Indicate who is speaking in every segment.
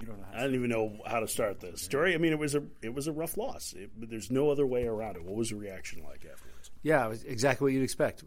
Speaker 1: I don't even know how to start this story. I mean, it was a rough loss. There's no other way around it. What was the reaction like afterwards?
Speaker 2: Yeah, it was exactly what you'd expect.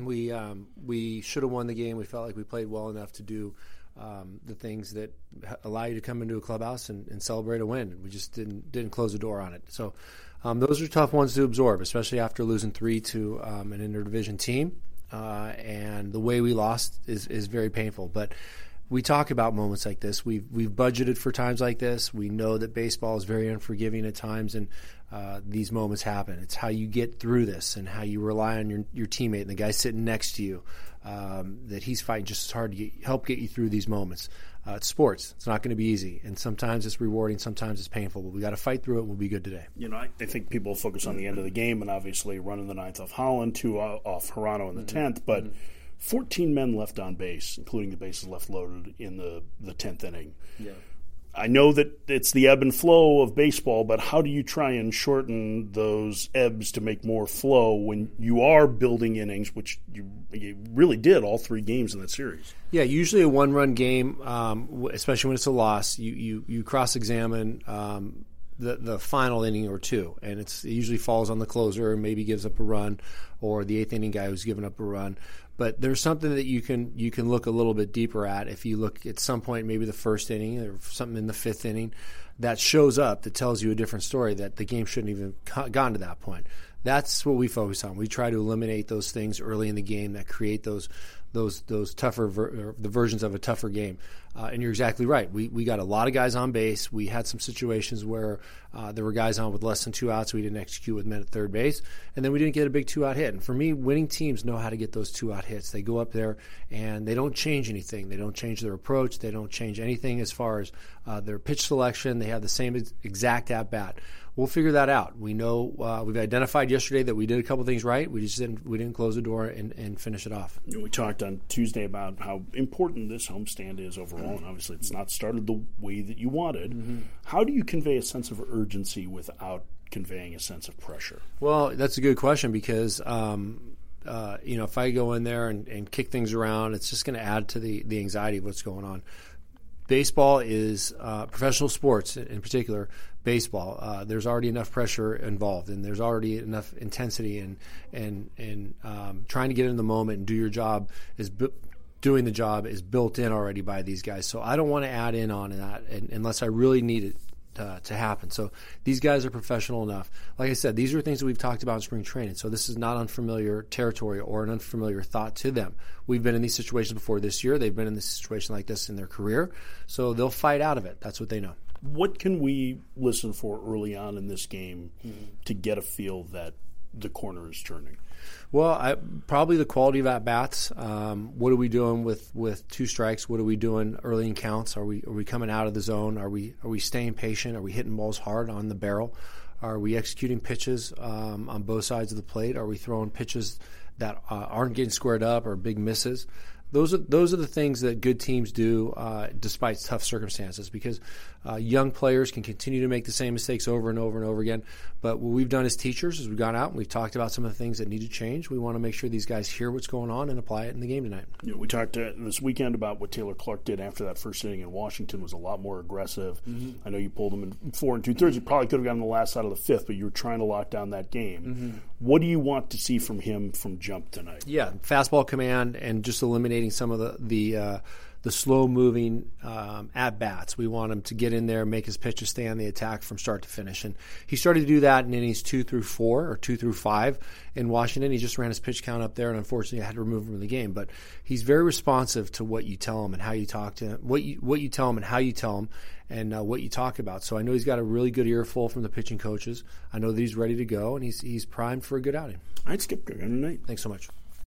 Speaker 2: We should have won the game. We felt like we played well enough to do the things that allow you to come into a clubhouse and celebrate a win. We just didn't close the door on it. So those are tough ones to absorb, especially after losing 3 to an interdivision team. And the way we lost is very painful. But we talk about moments like this. We've budgeted for times like this. We know that baseball is very unforgiving at times, and these moments happen. It's how you get through this and how you rely on your teammate and the guy sitting next to you, that he's fighting just as hard to help get you through these moments. It's sports. It's not going to be easy, and sometimes it's rewarding, sometimes it's painful, but we got to fight through it, and we'll be good today.
Speaker 1: I think people focus on the end of the game and obviously running the 9th off Holland, 2 off Hirano in the 10th, but 14 men left on base, including the bases left loaded in the 10th inning.
Speaker 3: Yeah.
Speaker 1: I know that it's the ebb and flow of baseball, but how do you try and shorten those ebbs to make more flow when you are building innings, which you really did all 3 games in that series?
Speaker 2: Yeah, usually a one-run game, especially when it's a loss, you cross-examine the final inning or 2, and it usually falls on the closer and maybe gives up a run, or the 8th inning guy who's given up a run. But there's something that you can look a little bit deeper at if you look at some point, maybe the 1st inning or something in the 5th inning that shows up that tells you a different story, that the game shouldn't even gone to that point. That's what we focus on. We try to eliminate those things early in the game that create those tougher the versions of a tougher game. And you're exactly right. We got a lot of guys on base. We had some situations where there were guys on with less than 2 outs. We didn't execute with men at third base, and then we didn't get a big 2-out hit. And for me, winning teams know how to get those 2-out hits. They go up there and they don't change anything. They don't change their approach. They don't change anything as far as their pitch selection. They have the same exact at bat. We'll figure that out. We know we've identified yesterday that we did a couple things right. We didn't close the door and finish it off.
Speaker 1: We talked on Tuesday about how important this homestand is overall, and obviously it's not started the way that you wanted. Mm-hmm. How do you convey a sense of urgency without conveying a sense of pressure?
Speaker 2: Well, that's a good question because if I go in there and kick things around, it's just going to add to the anxiety of what's going on. Baseball is professional sports, in particular baseball. There's already enough pressure involved, and there's already enough intensity, and trying to get in the moment and do your job doing the job is built in already by these guys. So I don't want to add in on that unless I really need it to happen. So these guys are professional enough. Like I said, these are things that we've talked about in spring training. So this is not unfamiliar territory or an unfamiliar thought to them. We've been in these situations before this year. They've been in this situation like this in their career. So they'll fight out of it. That's what they know.
Speaker 1: What can we listen for early on in this game to get a feel that the corner is turning?
Speaker 2: Well, probably the quality of at-bats. What are we doing with 2 strikes? What are we doing early in counts? Are we coming out of the zone? Are we staying patient? Are we hitting balls hard on the barrel? Are we executing pitches on both sides of the plate? Are we throwing pitches that aren't getting squared up or big misses? Those are the things that good teams do despite tough circumstances, because young players can continue to make the same mistakes over and over and over again. But what we've done as teachers is we've gone out and we've talked about some of the things that need to change. We want to make sure these guys hear what's going on and apply it in the game tonight.
Speaker 1: We talked this weekend about what Taylor Clark did after that first inning in Washington was a lot more aggressive. Mm-hmm. I know you pulled him in 4 2/3. You probably could have gotten the last out of the 5th, but you were trying to lock down that game. Mm-hmm. What do you want to see from him from jump tonight?
Speaker 2: Yeah, fastball command and just eliminating some of the slow-moving at-bats. We want him to get in there, make his pitches, stay on the attack from start to finish. And he started to do that in innings 2 through 4 or 2 through 5 in Washington. He just ran his pitch count up there, and unfortunately I had to remove him from the game. But he's very responsive to what you tell him and how you talk to him, what you tell him and how you tell him, and what you talk about. So I know he's got a really good earful from the pitching coaches. I know that he's ready to go, and he's primed for a good outing.
Speaker 1: All right, Skip. Good night.
Speaker 2: Thanks so much.